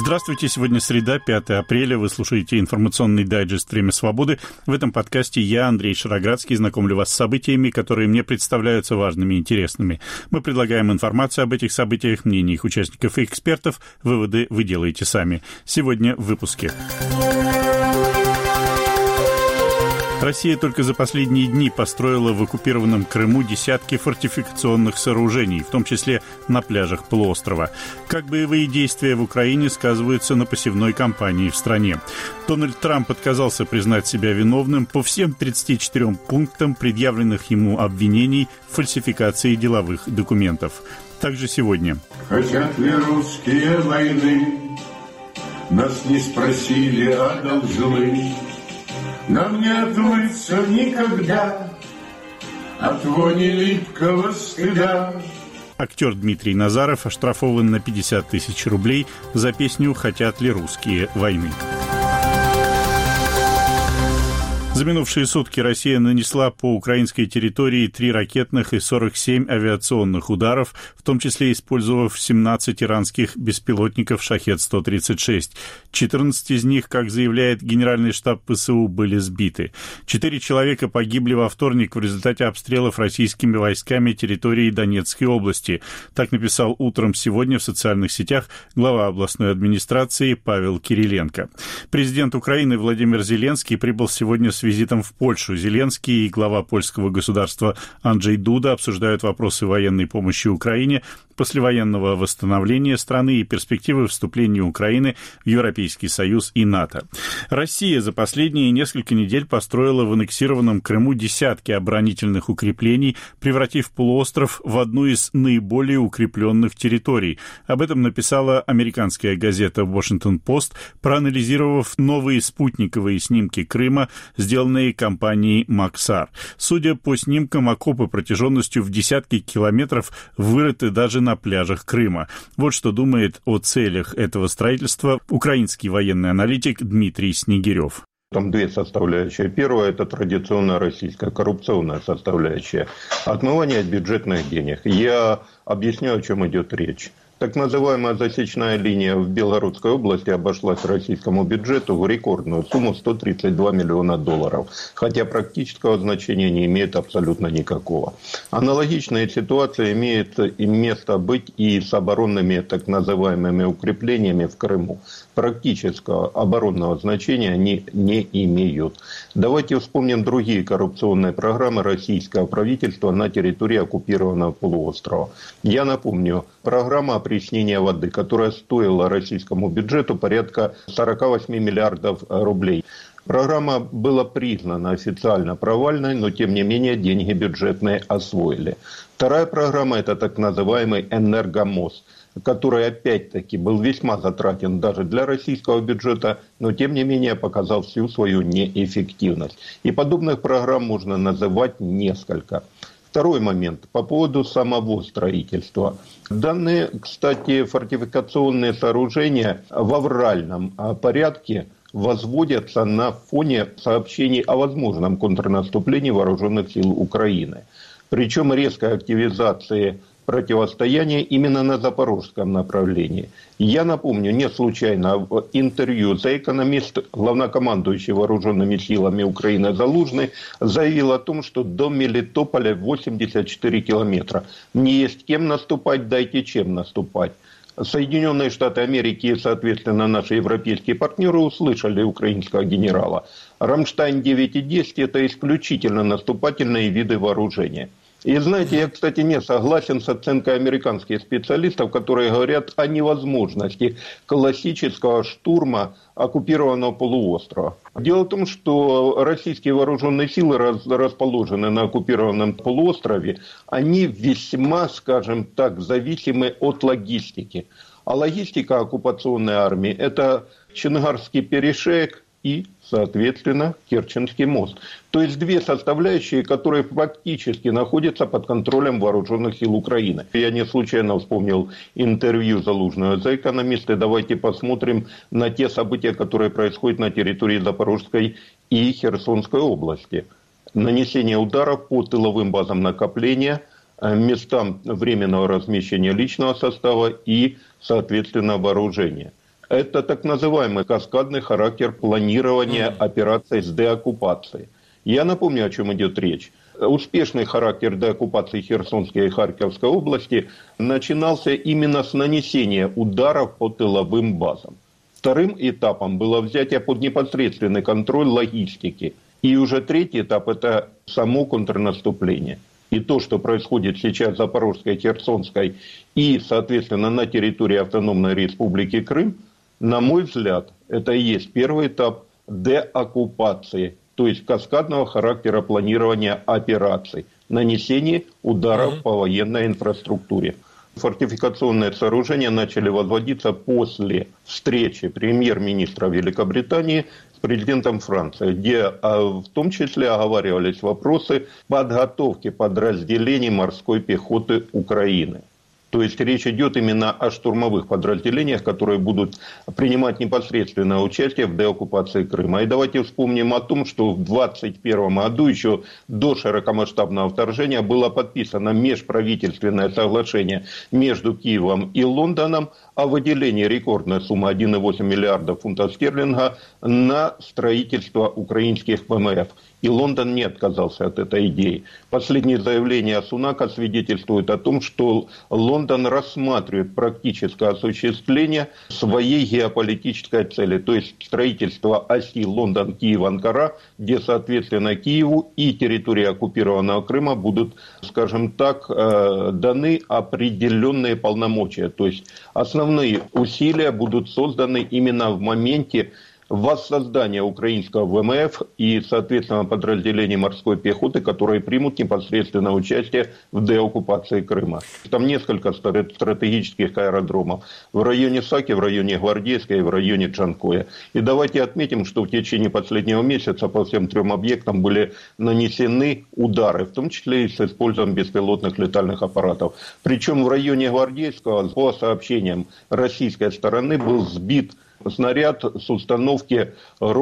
Здравствуйте, сегодня среда, 5 апреля. Вы слушаете информационный дайджест «Время свободы». В этом подкасте я, Андрей Шароградский, знакомлю вас с событиями, которые мне представляются важными и интересными. Мы предлагаем информацию об этих событиях, мнения их участников и экспертов. Выводы вы делаете сами. Сегодня в выпуске. Россия только за последние дни построила в оккупированном Крыму десятки фортификационных сооружений, в том числе на пляжах полуострова. Как боевые действия в Украине сказываются на посевной кампании в стране? Дональд Трамп отказался признать себя виновным по всем 34 пунктам предъявленных ему обвинений в фальсификации деловых документов. Также сегодня. Хотят ли русские войны? Нас не спросили, а должны. Нам не отмыться никогда от вони липкого стыда. Актер Дмитрий Назаров оштрафован на 50 тысяч рублей за песню «Хотят ли русские войны?». За минувшие сутки Россия нанесла по украинской территории 3 ракетных и 47 авиационных ударов, в том числе использовав 17 иранских беспилотников «Шахед-136». 14 из них, как заявляет Генеральный штаб ВСУ, были сбиты. 4 человека погибли во вторник в результате обстрелов российскими войсками территории Донецкой области. Так написал утром сегодня в социальных сетях глава областной администрации Павел Кириленко. Президент Украины Владимир Зеленский прибыл сегодня с визитом в Польшу. Зеленский и глава польского государства Анджей Дуда обсуждают вопросы военной помощи Украине, послевоенного восстановления страны и перспективы вступления Украины в Европейский Союз и НАТО. Россия за последние несколько недель построила в аннексированном Крыму десятки оборонительных укреплений, превратив полуостров в одну из наиболее укрепленных территорий. Об этом написала американская газета «Вашингтон-Пост», проанализировав новые спутниковые снимки Крыма, сделанные компанией «Максар». Судя по снимкам, окопы протяженностью в десятки километров вырыты даже на пляжах Крыма. Вот что думает о целях этого строительства украинский военный аналитик Дмитрий Снегирев. Там две составляющие. Первая – это традиционная российская коррупционная составляющая. Отмывание бюджетных денег. Я объясню, о чем идет речь. Так называемая засечная линия в Белгородской области обошлась российскому бюджету в рекордную сумму 132 миллиона долларов, хотя практического значения не имеет абсолютно никакого. Аналогичная ситуация имеет место быть и с оборонными так называемыми укреплениями в Крыму. Практического оборонного значения они не имеют. Давайте вспомним другие коррупционные программы российского правительства на территории оккупированного полуострова. Я напомню, программа опреснения воды, которая стоила российскому бюджету порядка 48 миллиардов рублей. Программа была признана официально провальной, но тем не менее деньги бюджетные освоили. Вторая программа – это так называемый «Энергомост», который опять-таки был весьма затратен даже для российского бюджета, но тем не менее показал всю свою неэффективность. И подобных программ можно называть несколько. Второй момент по поводу самого строительства. Данные, кстати, фортификационные сооружения в авральном порядке возводятся на фоне сообщений о возможном контрнаступлении вооруженных сил Украины. Причем резкой активизации противостояния именно на запорожском направлении. Я напомню, не случайно в интервью The Economist главнокомандующий вооруженными силами Украины Залужный заявил о том, что до Мелитополя 84 километра. Не есть кем наступать, дайте чем наступать. Соединенные Штаты Америки и, соответственно, наши европейские партнеры услышали украинского генерала. Рамштайн-9 и 10 – это исключительно наступательные виды вооружения. И знаете, я, кстати, не согласен с оценкой американских специалистов, которые говорят о невозможности классического штурма оккупированного полуострова. Дело в том, что российские вооруженные силы, расположенные на оккупированном полуострове, они весьма, скажем так, зависимы от логистики. А логистика оккупационной армии – это Чонгарский перешеек и, соответственно, Керченский мост. То есть две составляющие, которые фактически находятся под контролем вооруженных сил Украины. Я не случайно вспомнил интервью Залужного за «Экономисты». Давайте посмотрим на те события, которые происходят на территории Запорожской и Херсонской области. Нанесение ударов по тыловым базам накопления, местам временного размещения личного состава и, соответственно, вооружения. Это так называемый каскадный характер планирования операций с деоккупацией. Я напомню, о чем идет речь. Успешный характер деоккупации Херсонской и Харьковской области начинался именно с нанесения ударов по тыловым базам. Вторым этапом было взятие под непосредственный контроль логистики. И уже третий этап – это само контрнаступление. И то, что происходит сейчас в Запорожской, Херсонской и, соответственно, на территории Автономной Республики Крым, на мой взгляд, это и есть первый этап деоккупации, то есть каскадного характера планирования операций, нанесения ударов по военной инфраструктуре. Фортификационные сооружения начали возводиться после встречи премьер-министра Великобритании с президентом Франции, где в том числе оговаривались вопросы подготовки подразделений морской пехоты Украины. То есть речь идет именно о штурмовых подразделениях, которые будут принимать непосредственное участие в деоккупации Крыма. И давайте вспомним о том, что в 2021 году, еще до широкомасштабного вторжения, было подписано межправительственное соглашение между Киевом и Лондоном о выделении рекордной суммы 1,8 миллиарда фунтов стерлинга на строительство украинских ВМФ. И Лондон не отказался от этой идеи. Последние заявления Сунака свидетельствуют о том, что Лондон рассматривает практическое осуществление своей геополитической цели, то есть строительство оси Лондон-Киев-Анкара, где, соответственно, Киеву и территории оккупированного Крыма будут, скажем так, даны определенные полномочия. То есть основные усилия будут созданы именно в моменте воссоздание украинского ВМФ и, соответственно, подразделений морской пехоты, которые примут непосредственное участие в деоккупации Крыма. Там несколько стратегических аэродромов в районе Саки, в районе Гвардейска и в районе Джанкоя. И давайте отметим, что в течение последнего месяца по всем трем объектам были нанесены удары, в том числе и с использованием беспилотных летальных аппаратов. Причем в районе Гвардейского, по сообщениям российской стороны, был сбит снаряд с установки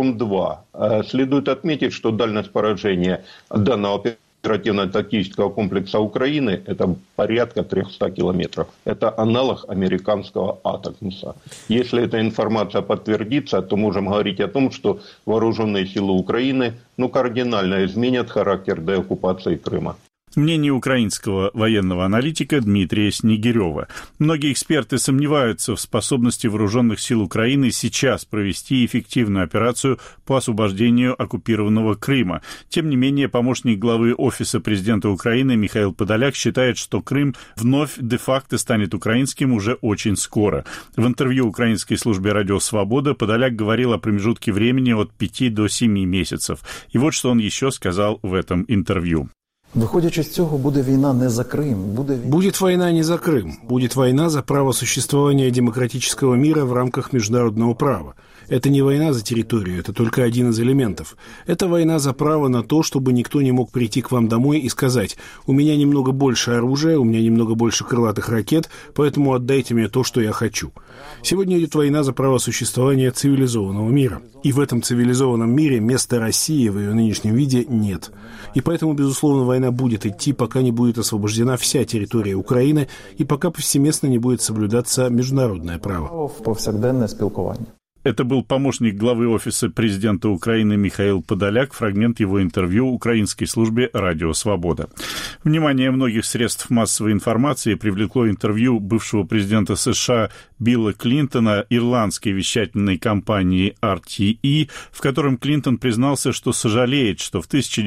РУМ-2. Следует отметить, что дальность поражения данного оперативно-тактического комплекса Украины – это порядка 300 километров. Это аналог американского атакмса. Если эта информация подтвердится, то можем говорить о том, что вооруженные силы Украины кардинально изменят характер деоккупации Крыма. Мнение украинского военного аналитика Дмитрия Снегирева. Многие эксперты сомневаются в способности вооруженных сил Украины сейчас провести эффективную операцию по освобождению оккупированного Крыма. Тем не менее, помощник главы Офиса президента Украины Михаил Подоляк считает, что Крым вновь де-факто станет украинским уже очень скоро. В интервью украинской службе «Радио Свобода» Подоляк говорил о промежутке времени от 5 до 7 месяцев. И вот что он еще сказал в этом интервью. Виходячи з цього, буде війна не за Крим. Будет война не за Крым. Будет война за право существования демократического мира в рамках международного права. Это не война за территорию, это только один из элементов. Это война за право на то, чтобы никто не мог прийти к вам домой и сказать: у меня немного больше оружия, у меня немного больше крылатых ракет, поэтому отдайте мне то, что я хочу. Сегодня идет война за право существования цивилизованного мира. И в этом цивилизованном мире места России в ее нынешнем виде нет. И поэтому, безусловно, война будет идти, пока не будет освобождена вся территория Украины и пока повсеместно не будет соблюдаться международное право. Повсякденне спілкування. Это был помощник главы Офиса президента Украины Михаил Подоляк, фрагмент его интервью украинской службе «Радио Свобода». Внимание многих средств массовой информации привлекло интервью бывшего президента США Билла Клинтона ирландской вещательной компании RTE, в котором Клинтон признался, что сожалеет, что в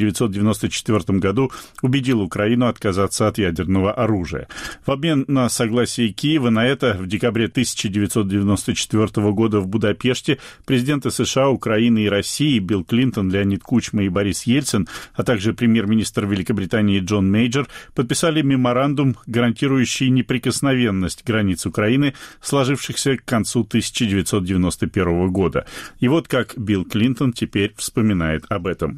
1994 году убедил Украину отказаться от ядерного оружия. В обмен на согласие Киева на это в декабре 1994 года в Будапеште президенты США, Украины и России Билл Клинтон, Леонид Кучма и Борис Ельцин, а также премьер-министр Великобритании Джон Мейджор подписали меморандум, гарантирующий неприкосновенность границ Украины, сложившихся к концу 1991 года. И вот как Билл Клинтон теперь вспоминает об этом.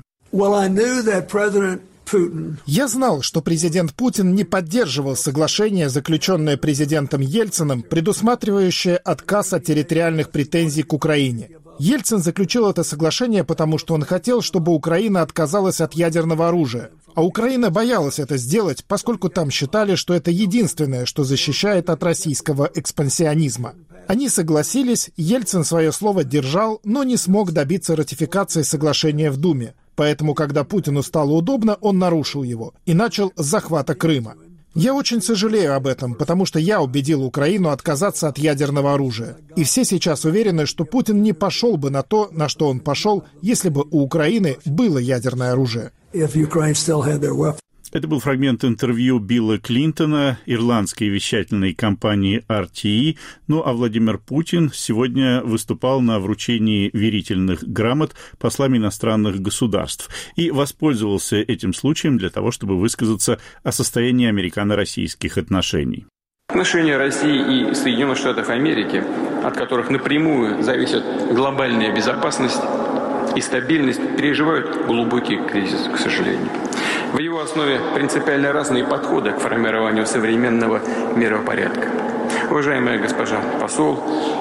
Я знал, что президент Путин не поддерживал соглашение, заключенное президентом Ельциным, предусматривающее отказ от территориальных претензий к Украине. Ельцин заключил это соглашение, потому что он хотел, чтобы Украина отказалась от ядерного оружия. А Украина боялась это сделать, поскольку там считали, что это единственное, что защищает от российского экспансионизма. Они согласились, Ельцин свое слово держал, но не смог добиться ратификации соглашения в Думе. Поэтому, когда Путину стало удобно, он нарушил его и начал с захвата Крыма. Я очень сожалею об этом, потому что я убедил Украину отказаться от ядерного оружия. И все сейчас уверены, что Путин не пошел бы на то, на что он пошел, если бы у Украины было ядерное оружие. Это был фрагмент интервью Билла Клинтона ирландской вещательной компании RTE. Ну а Владимир Путин сегодня выступал на вручении верительных грамот послам иностранных государств и воспользовался этим случаем для того, чтобы высказаться о состоянии американо-российских отношений. Отношения России и Соединенных Штатов Америки, от которых напрямую зависит глобальная безопасность и стабильность, переживают глубокий кризис, к сожалению. В его основе принципиально разные подходы к формированию современного миропорядка. Уважаемая госпожа посол,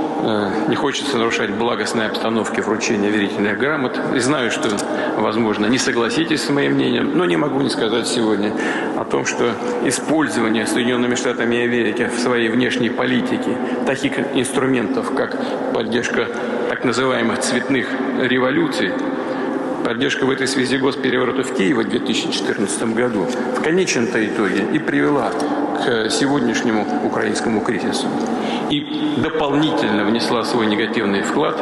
не хочется нарушать благостной обстановки вручения верительных грамот. И знаю, что, возможно, не согласитесь с моим мнением, но не могу не сказать сегодня о том, что использование Соединенными Штатами Америки в своей внешней политике таких инструментов, как поддержка так называемых цветных революций, поддержка в этой связи госпереворота в Киеве в 2014 году в конечном-то итоге и привела к сегодняшнему украинскому кризису. И дополнительно внесла свой негативный вклад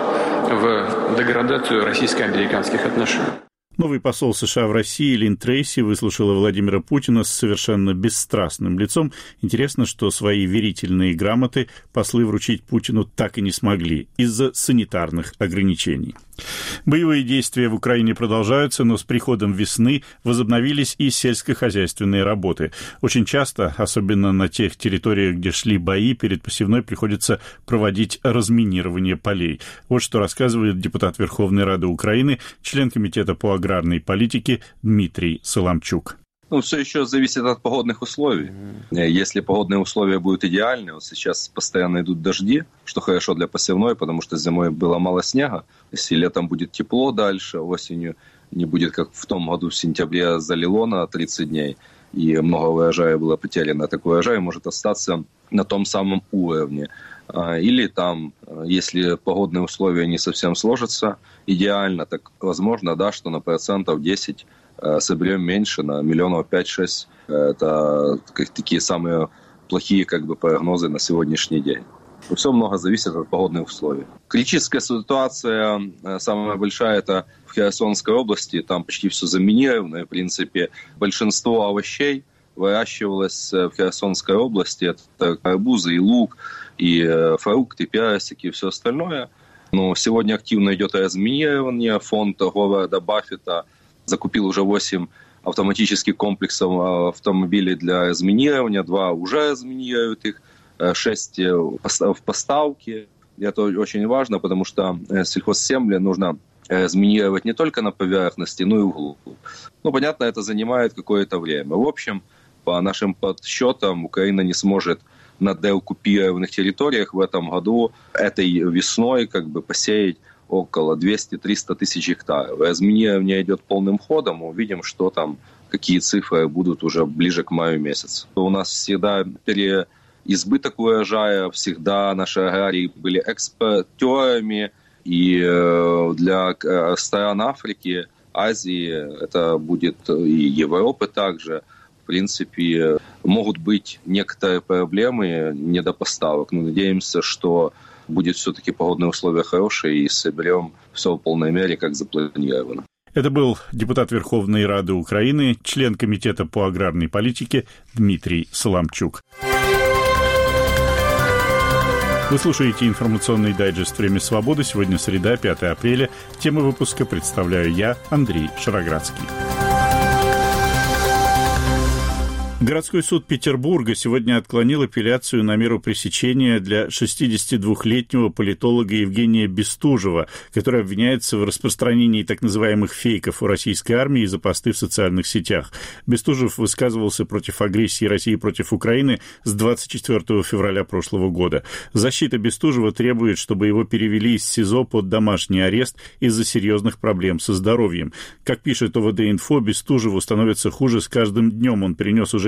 в деградацию российско-американских отношений. Новый посол США в России Лин Трейси выслушала Владимира Путина с совершенно бесстрастным лицом. Интересно, что свои верительные грамоты послы вручить Путину так и не смогли из-за санитарных ограничений. Боевые действия в Украине продолжаются, но с приходом весны возобновились и сельскохозяйственные работы. Очень часто, особенно на тех территориях, где шли бои, перед посевной приходится проводить разминирование полей. Вот что рассказывает депутат Верховной Рады Украины, член Комитета по аграрной политике Дмитрий Соломчук. Все еще зависит от погодных условий. Если погодные условия будут идеальны, вот сейчас постоянно идут дожди, что хорошо для посевной, потому что зимой было мало снега. Если летом будет тепло дальше, осенью не будет, как в том году в сентябре залило на 30 дней, и много урожая было потеряно, такой урожай может остаться на том самом уровне. Или там, если погодные условия не совсем сложатся идеально, так возможно, да, что на 10% соберем меньше, на 5-6 миллионов. Это такие самые плохие прогнозы на сегодняшний день. Все много зависит от погодных условий. Критическая ситуация, самая большая, это в Херсонской области. Там почти все заминировано. И, в принципе, большинство овощей выращивалось в Херсонской области. Это арбузы и лук, и фрукты, персики, и все остальное. Но сегодня активно идет разминирование. Фонд города Баффета закупил уже 8 автоматических комплексов автомобилей для разминирования. 2 уже разминируют их, 6 в поставке. И это очень важно, потому что сельхозземли нужно разминировать не только на поверхности, но и вглубь. Понятно, это занимает какое-то время. В общем, по нашим подсчетам, Украина не сможет на деоккупированных территориях в этом году, этой весной, посеять около 200-300 тысяч гектаров. Разминирование идет полным ходом, мы увидим, что там, какие цифры будут уже ближе к маю месяцу. У нас всегда избыток урожая, всегда наши аграрии были экспортерами, и для стран Африки, Азии, это будет и Европы также, в принципе, могут быть некоторые проблемы недопоставок. Но надеемся, что будет все-таки погодные условия хорошие и соберем все в полной мере, как запланировано. Это был депутат Верховной Рады Украины, член Комитета по аграрной политике Дмитрий Соломчук. Вы слушаете информационный дайджест «Время свободы». Сегодня среда, 5 апреля. Тему выпуска представляю я, Андрей Шароградский. Городской суд Петербурга сегодня отклонил апелляцию на меру пресечения для 62-летнего политолога Евгения Бестужева, который обвиняется в распространении так называемых фейков у российской армии за посты в социальных сетях. Бестужев высказывался против агрессии России против Украины с 24 февраля прошлого года. Защита Бестужева требует, чтобы его перевели из СИЗО под домашний арест из-за серьезных проблем со здоровьем. Как пишет ОВД-Инфо, Бестужеву становится хуже с каждым днем. Он перенес уже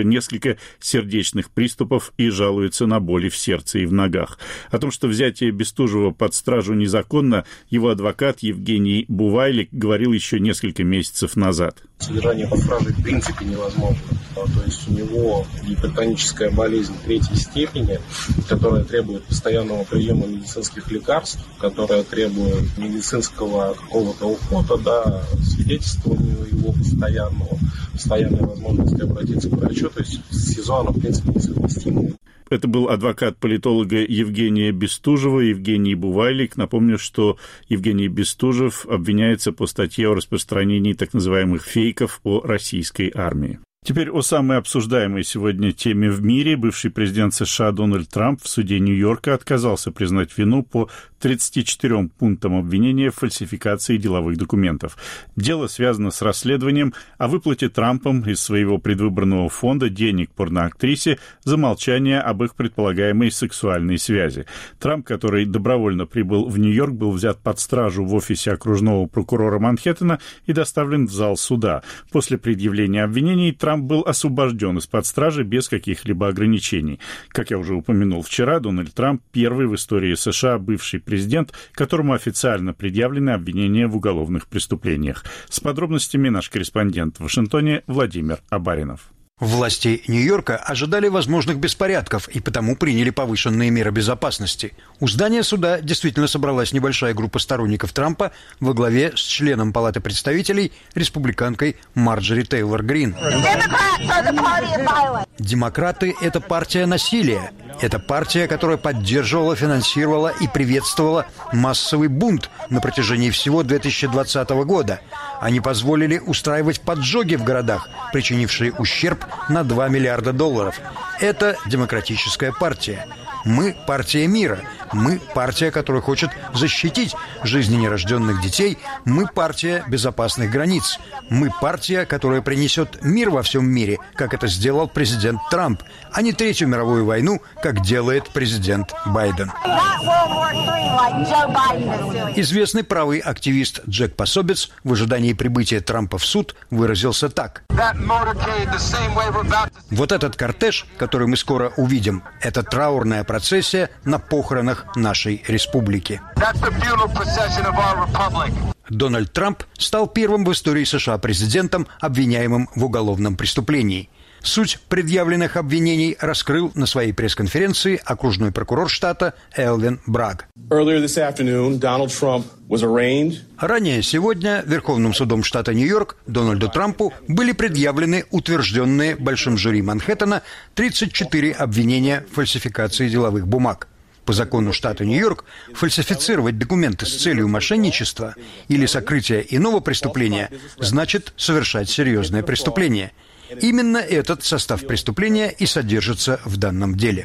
уже несколько сердечных приступов и жалуется на боли в сердце и в ногах. О том, что взятие Бестужева под стражу незаконно, его адвокат Евгений Бувайлик говорил еще несколько месяцев назад. Содержание под стражей в принципе невозможно. То есть у него гипертоническая болезнь 3-й степени, которая требует постоянного приема медицинских лекарств, которая требует медицинского какого-то ухода, свидетельствования его постоянной возможности обратиться к врачу. То есть с СИЗО оно в принципе несовместимо. Это был адвокат политолога Евгения Бестужева, Евгений Бувайлик. Напомню, что Евгений Бестужев обвиняется по статье о распространении так называемых фейков о российской армии. Теперь о самой обсуждаемой сегодня теме в мире. Бывший президент США Дональд Трамп в суде Нью-Йорка отказался признать вину по 34 пунктам обвинения в фальсификации деловых документов. Дело связано с расследованием о выплате Трампом из своего предвыборного фонда денег порноактрисе за молчание об их предполагаемой сексуальной связи. Трамп, который добровольно прибыл в Нью-Йорк, был взят под стражу в офисе окружного прокурора Манхэттена и доставлен в зал суда. После предъявления обвинений Трамп был освобожден из-под стражи без каких-либо ограничений. Как я уже упомянул вчера, Дональд Трамп – первый в истории США бывший президент, которому официально предъявлены обвинения в уголовных преступлениях. С подробностями наш корреспондент в Вашингтоне Владимир Абаринов. Власти Нью-Йорка ожидали возможных беспорядков и потому приняли повышенные меры безопасности. У здания суда действительно собралась небольшая группа сторонников Трампа во главе с членом Палаты представителей, республиканкой Марджори Тейлор Грин. Демократы – это партия насилия. Это партия, которая поддерживала, финансировала и приветствовала массовый бунт на протяжении всего 2020 года. Они позволили устраивать поджоги в городах, причинившие ущерб на $2 миллиарда. Это демократическая партия. Мы – партия мира. Мы – партия, которая хочет защитить жизни нерожденных детей. Мы – партия безопасных границ. Мы – партия, которая принесет мир во всем мире, как это сделал президент Трамп, а не Третью мировую войну, как делает президент Байден. Известный правый активист Джек Пособец в ожидании прибытия Трампа в суд выразился так. Вот этот кортеж, который мы скоро увидим, это траурная процессия на похоронах нашей республики. Дональд Трамп стал первым в истории США президентом, обвиняемым в уголовном преступлении. Суть предъявленных обвинений раскрыл на своей пресс-конференции окружной прокурор штата Элвин Брагг. Ранее сегодня Верховным судом штата Нью-Йорк Дональду Трампу были предъявлены утвержденные Большим жюри Манхэттена 34 обвинения в фальсификации деловых бумаг. По закону штата Нью-Йорк фальсифицировать документы с целью мошенничества или сокрытия иного преступления значит совершать серьезное преступление. Именно этот состав преступления и содержится в данном деле.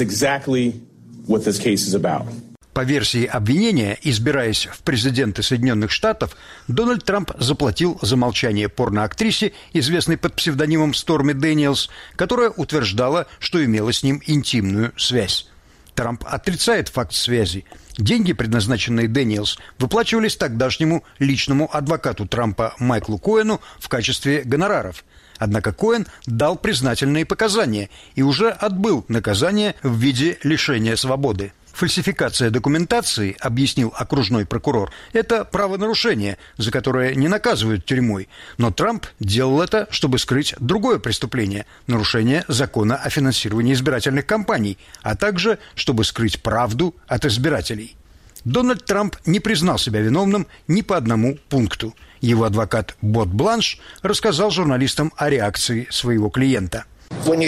По версии обвинения, избираясь в президенты Соединенных Штатов, Дональд Трамп заплатил за молчание порноактрисе, известной под псевдонимом Сторми Дэниелс, которая утверждала, что имела с ним интимную связь. Трамп отрицает факт связи. Деньги, предназначенные Дэниелс, выплачивались тогдашнему личному адвокату Трампа Майклу Коэну в качестве гонораров. Однако Коэн дал признательные показания и уже отбыл наказание в виде лишения свободы. Фальсификация документации, объяснил окружной прокурор, это правонарушение, за которое не наказывают тюрьмой. Но Трамп делал это, чтобы скрыть другое преступление – нарушение закона о финансировании избирательных кампаний, а также чтобы скрыть правду от избирателей. Дональд Трамп не признал себя виновным ни по одному пункту. Его адвокат Бот Бланш рассказал журналистам о реакции своего клиента. Вы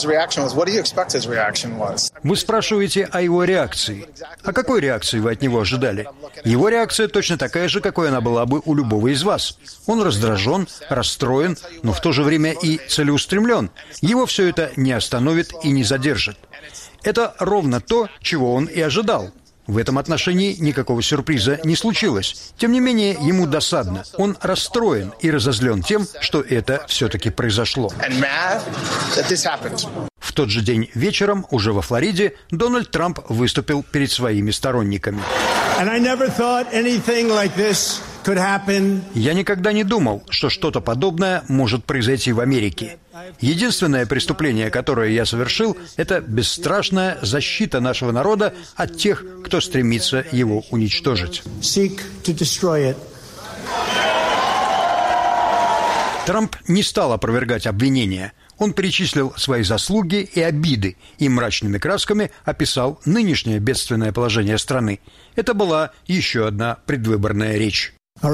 спрашиваете о его реакции. А какой реакции вы от него ожидали? Его реакция точно такая же, какой она была бы у любого из вас. Он раздражен, расстроен, но в то же время и целеустремлен. Его все это не остановит и не задержит. Это ровно то, чего он и ожидал. В этом отношении никакого сюрприза не случилось. Тем не менее, ему досадно. Он расстроен и разозлен тем, что это все-таки произошло. В тот же день вечером, уже во Флориде, Дональд Трамп выступил перед своими сторонниками. Я никогда не думал, что что-то подобное может произойти в Америке. Единственное преступление, которое я совершил, это бесстрашная защита нашего народа от тех, кто стремится его уничтожить. Трамп не стал опровергать обвинения. Он перечислил свои заслуги и обиды и мрачными красками описал нынешнее бедственное положение страны. Это была еще одна предвыборная речь.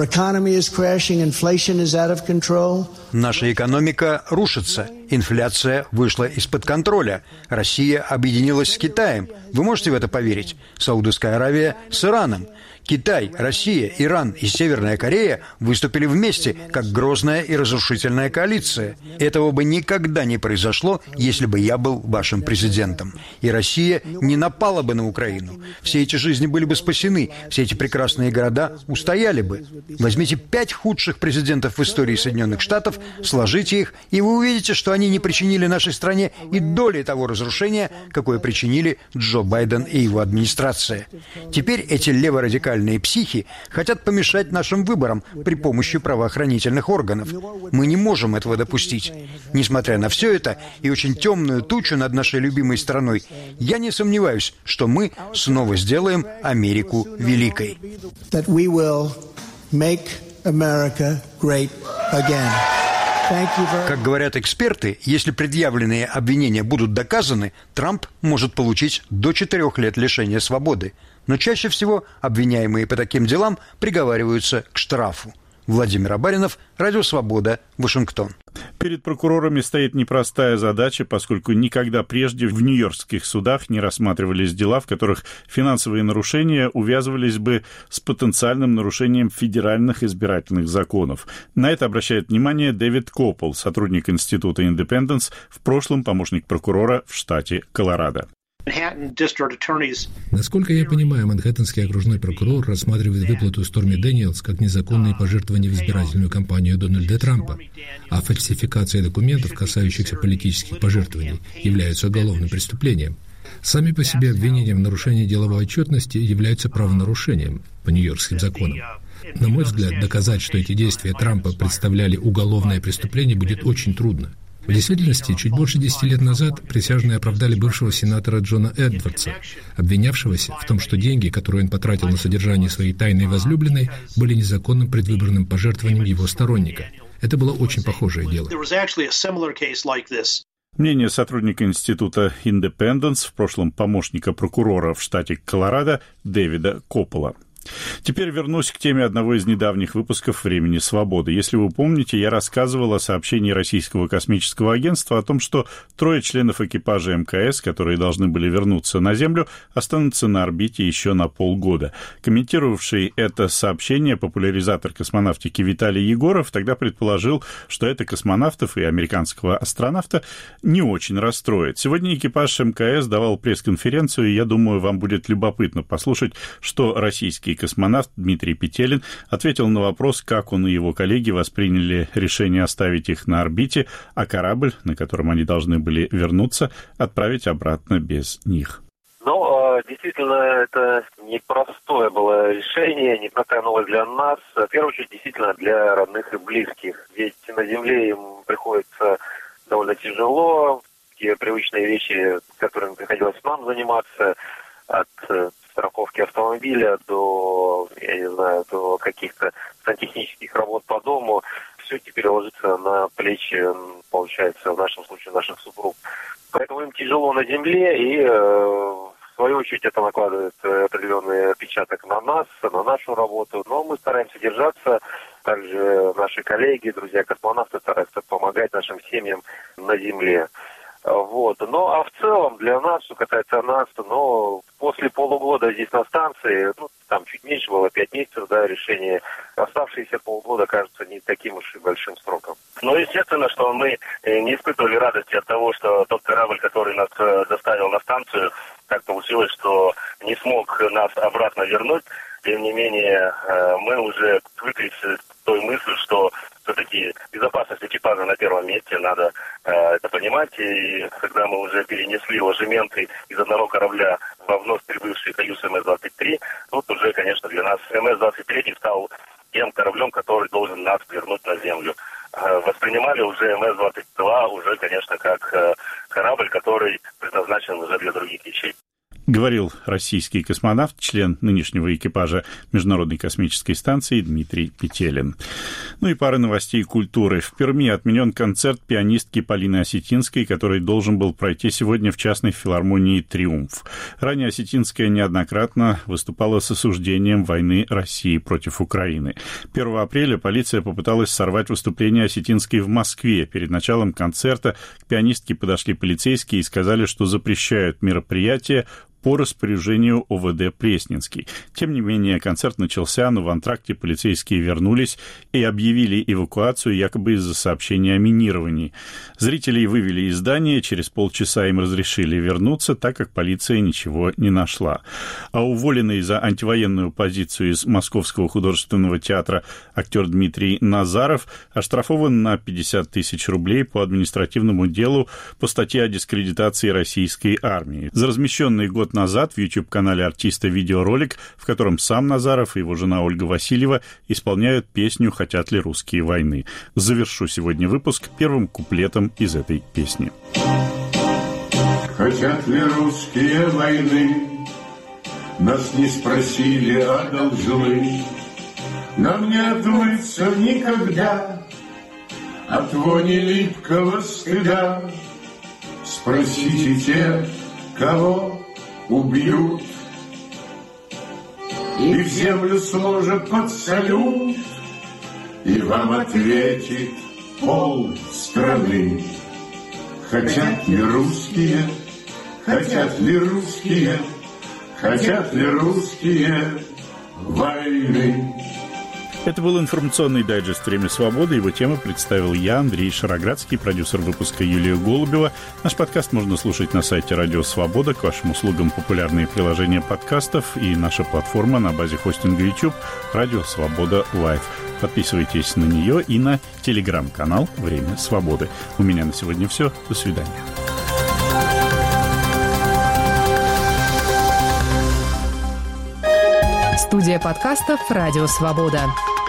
Наша экономика рушится. Инфляция вышла из-под контроля. Россия объединилась с Китаем. Вы можете в это поверить? Саудовская Аравия с Ираном. Китай, Россия, Иран и Северная Корея выступили вместе, как грозная и разрушительная коалиция. Этого бы никогда не произошло, если бы я был вашим президентом. И Россия не напала бы на Украину. Все эти жизни были бы спасены, все эти прекрасные города устояли бы. Возьмите 5 худших президентов в истории Соединенных Штатов, сложите их, и вы увидите, что они не причинили нашей стране и доли того разрушения, какое причинили Джо Байден и его администрация. Теперь эти леворадикальные психи хотят помешать нашим выборам при помощи правоохранительных органов. Мы не можем этого допустить. Несмотря на все это и очень темную тучу над нашей любимой страной, я не сомневаюсь, что мы снова сделаем Америку великой. Как говорят эксперты, если предъявленные обвинения будут доказаны, Трамп может получить до 4 лет лишения свободы. Но чаще всего обвиняемые по таким делам приговариваются к штрафу. Владимир Абаринов, Радио Свобода, Вашингтон. Перед прокурорами стоит непростая задача, поскольку никогда прежде в нью-йоркских судах не рассматривались дела, в которых финансовые нарушения увязывались бы с потенциальным нарушением федеральных избирательных законов. На это обращает внимание Дэвид Коппел, сотрудник Института Индепенденс, в прошлом помощник прокурора в штате Колорадо. Насколько я понимаю, Манхэттенский окружной прокурор рассматривает выплату Сторми Дэниелс как незаконные пожертвования в избирательную кампанию Дональда Трампа, а фальсификация документов, касающихся политических пожертвований, является уголовным преступлением. Сами по себе обвинения в нарушении деловой отчетности являются правонарушением по нью-йоркским законам. На мой взгляд, доказать, что эти действия Трампа представляли уголовное преступление, будет очень трудно. В действительности, чуть больше 10 лет назад присяжные оправдали бывшего сенатора Джона Эдвардса, обвинявшегося в том, что деньги, которые он потратил на содержание своей тайной возлюбленной, были незаконным предвыборным пожертвованием его сторонника. Это было очень похожее дело. Мнение сотрудника Института Индепенденс, в прошлом помощника прокурора в штате Колорадо, Дэвида Коппола. Теперь вернусь к теме одного из недавних выпусков «Времени свободы». Если вы помните, я рассказывал о сообщении Российского космического агентства о том, что 3 членов экипажа МКС, которые должны были вернуться на Землю, останутся на орбите еще на полгода. Комментировавший это сообщение популяризатор космонавтики Виталий Егоров тогда предположил, что это космонавтов и американского астронавта не очень расстроит. Сегодня экипаж МКС давал пресс-конференцию, и я думаю, вам будет любопытно послушать, что российский космонавт Дмитрий Петелин ответил на вопрос, как он и его коллеги восприняли решение оставить их на орбите, а корабль, на котором они должны были вернуться, отправить обратно без них. Действительно, это непростое было решение, непростая новость для нас. В первую очередь, действительно, для родных и близких. Ведь на Земле им приходится довольно тяжело. Те привычные вещи, которыми приходилось нам заниматься, от страховки автомобиля до, до каких-то сантехнических работ по дому, все теперь ложится на плечи, получается, в нашем случае, наших супруг. Поэтому им тяжело на земле, и в свою очередь это накладывает определенный отпечаток на нас, на нашу работу. Но мы стараемся держаться. Также наши коллеги, друзья-космонавты стараются помогать нашим семьям на земле. Ну, а в целом для нас, что касается нас, после полугода здесь на станции, там чуть меньше было, 5 месяцев, решение, оставшиеся полгода кажется не таким уж и большим сроком. Естественно, что мы не испытывали радости от того, что тот корабль, который нас доставил на станцию, так получилось, что не смог нас обратно вернуть. Тем не менее, мы уже привыкли к той мысли, что все-таки безопасность экипажа на первом месте, надо это понимать. И когда мы уже перенесли ложементы из одного корабля во вновь прибывший Союз МС-23, тут уже, конечно, для нас МС-23 стал тем кораблем, который должен нас вернуть на Землю. Воспринимали уже МС-22 уже Говорил российский космонавт, член нынешнего экипажа Международной космической станции Дмитрий Петелин. Ну и пара новостей культуры. В Перми отменен концерт пианистки Полины Осетинской, который должен был пройти сегодня в частной филармонии «Триумф». Ранее Осетинская неоднократно выступала с осуждением войны России против Украины. 1 апреля полиция попыталась сорвать выступление Осетинской в Москве. Перед началом концерта к пианистке подошли полицейские и сказали, что запрещают мероприятие по распоряжению ОВД Пресненский. Тем не менее, концерт начался, но в антракте полицейские вернулись и объявили эвакуацию якобы из-за сообщения о минировании. Зрителей вывели из здания, через полчаса им разрешили вернуться, так как полиция ничего не нашла. А уволенный за антивоенную позицию из Московского художественного театра актер Дмитрий Назаров оштрафован на 50 тысяч рублей по административному делу по статье о дискредитации российской армии. За размещенный год назад в YouTube-канале артиста видеоролик, в котором сам Назаров и его жена Ольга Васильева исполняют песню «Хотят ли русские войны». Завершу сегодня выпуск первым куплетом из этой песни. Хотят ли русские войны? Нас не спросили, а должны. Нам не отмыться никогда от вони липкого стыда. Спросите тех, кого убьют, и в землю сложат под салют, и вам ответит полстраны. Хотят ли русские, хотят ли русские, хотят ли русские войны? Это был информационный дайджест «Время свободы». Его тему представил я, Андрей Шароградский, продюсер выпуска Юлия Голубева. Наш подкаст можно слушать на сайте «Радио Свобода». К вашим услугам популярные приложения подкастов и наша платформа на базе хостинга YouTube «Радио Свобода Лайв». Подписывайтесь на нее и на телеграм-канал «Время свободы». У меня на сегодня все. До свидания. Студия подкастов «Радио Свобода».